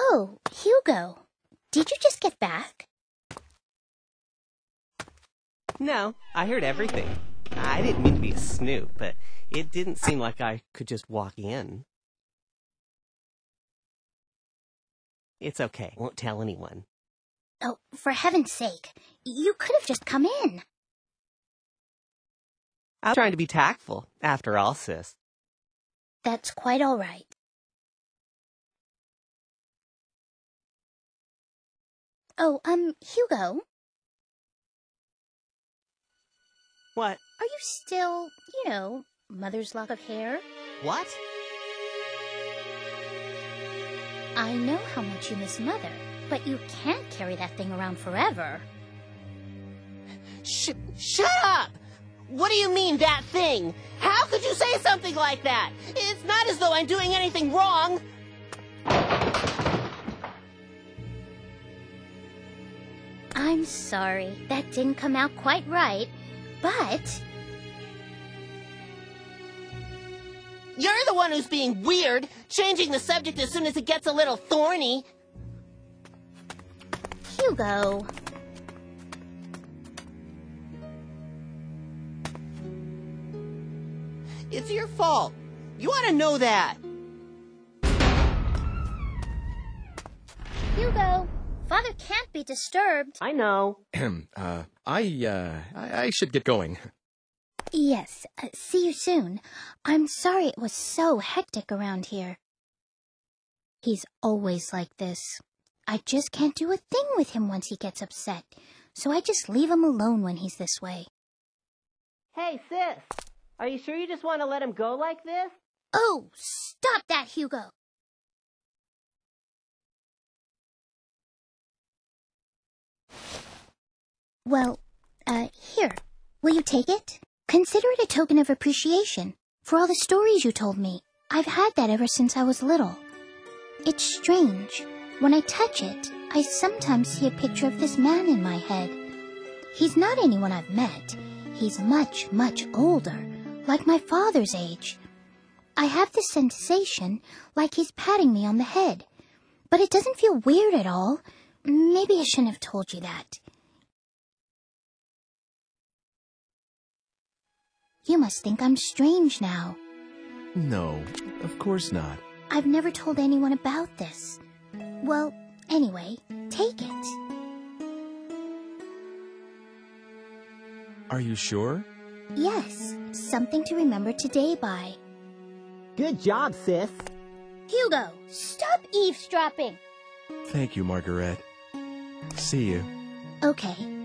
Oh, Hugo. Did you just get back? No, I heard everything. I didn't mean to be a snoop, but it didn't seem like I could just walk in. It's okay. I won't tell anyone. Oh, for heaven's sake. You could have just come in. I'm trying to be tactful, after all, sis. That's quite all right. Oh, Hugo? What? Are you still, mother's lock of hair? What? I know how much you miss Mother, but you can't carry that thing around forever. Shut up! What do you mean, that thing? How could you say something like that? It's not as though I'm doing anything wrong. I'm sorry, that didn't come out quite right, but... You're the one who's being weird, changing the subject as soon as it gets a little thorny. Hugo... It's your fault. You ought to know that. Hugo, Father can't be disturbed. I know. I should get going. Yes, see you soon. I'm sorry it was so hectic around here. He's always like this. I just can't do a thing with him once he gets upset, so I just leave him alone when he's this way. Hey, sis. Are you sure you just want to let him go like this? Oh, stop that, Hugo. Well, here. Will you take it? Consider it a token of appreciation for all the stories you told me. I've had that ever since I was little. It's strange. When I touch it, I sometimes see a picture of this man in my head. He's not anyone I've met. He's much, much older, like my father's age. I have this sensation like he's patting me on the head. But it doesn't feel weird at all. Maybe I shouldn't have told you that. You must think I'm strange now. No, of course not. I've never told anyone about this. Well, anyway, take it. Are you sure? Yes, something to remember today by. Good job, sis. Hugo, stop eavesdropping. Thank you, Margaret. See you. Okay.